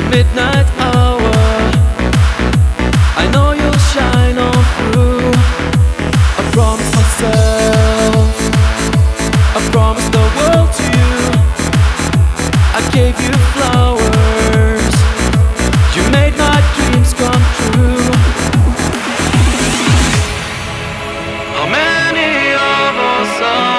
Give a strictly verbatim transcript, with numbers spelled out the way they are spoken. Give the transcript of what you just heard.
midnight hour. I know you'll shine on through. I promise myself, I promised the world to you. I gave you flowers, you made my dreams come true. How many of us are